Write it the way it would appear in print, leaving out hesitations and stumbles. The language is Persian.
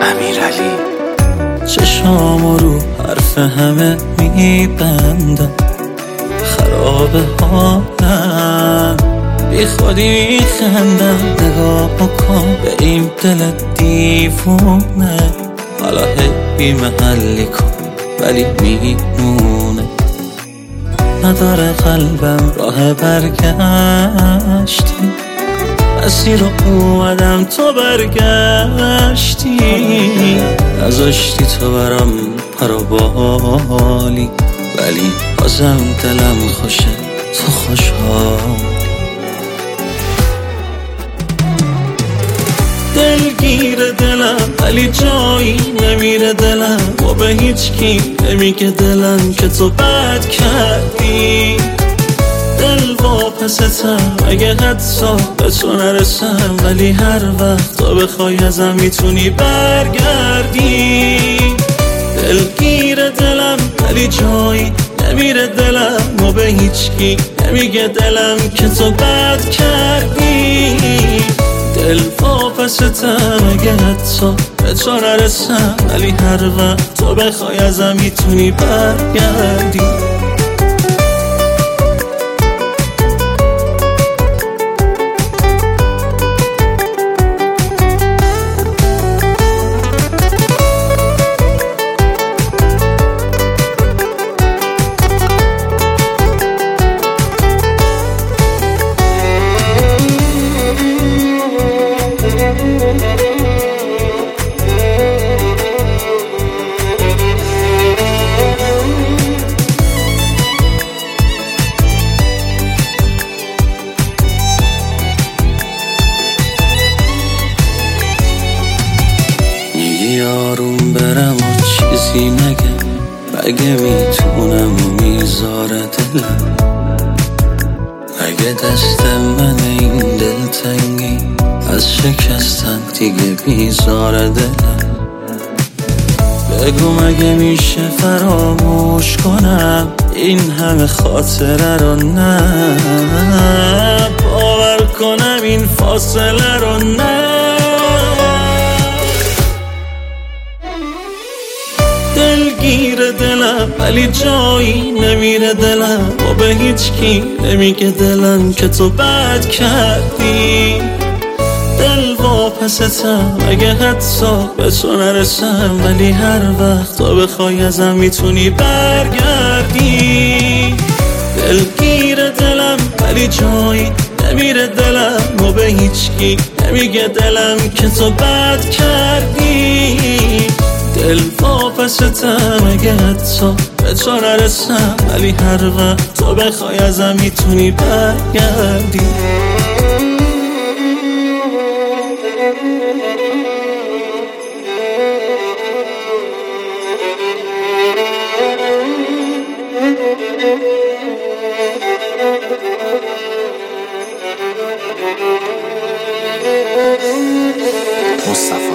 امیرعلی. چشام رو حرف همه میبندم، خراب حالم، بی خودی میخندم. نگاه بکن به این دل دیوونه، حالا بی محلی کن ولی میمونه. نداره قلبم راه برگشتی، مسیر رو اومدم تو برگشتی. نذاشتی تو برام پرو بالی، ولی بازم دلم خوشه تو خوشحال. دلگیر دلم ولی جایی نمیره دلم، و به هیچ کی نمیگه دلم که تو بد کردی. دل واپستم اگه حتی به تو نرسم، ولی هر وقت تو بخوای ازم میتونی برگردی. دلگیر دلم ولی جایی نمیره دلم، و به هیچ کی نمیگه دلم که تو بد کردی. دل واپستم اگه حتی به تو نرسم، ولی هر وقت تو بخوای ازم میتونی برگردی. آروم برم و چیزی نگم، اگه میتونم و میذاره دلم. اگه دست من این دلتنگی از شکستن دیگه میذاره دلم. بگو مگه میشه فراموش کنم این همه خاطره رو؟ نه باور کنم این فاصله رو؟ نه دلگیر دلم ولی جایی نمیره دلم، و به هیچ کی نمیگه دلم که تو بد کردی. دل واپستم اگه حتی به تو نرسم، ولی هر وقت تو بخوای ازم میتونی برگردی. دلگیر دلم ولی جایی نمیره دلم، و به هیچ کی نمیگه دلم که تو بد کردی. دل واپستم اگه حتی به تو نرسم، ولی هر وقت تو بخوای ازم میتونی برگردی. مصطفی